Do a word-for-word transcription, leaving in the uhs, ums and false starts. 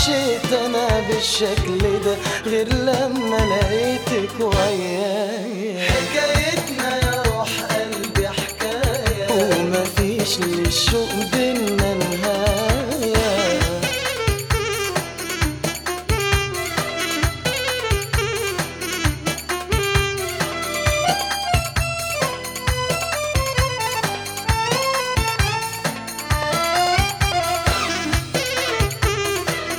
عشت انا بالشكل ده غير لما لقيتك وياي. حكايتنا يا روح قلبي حكاية ومفيش للشوق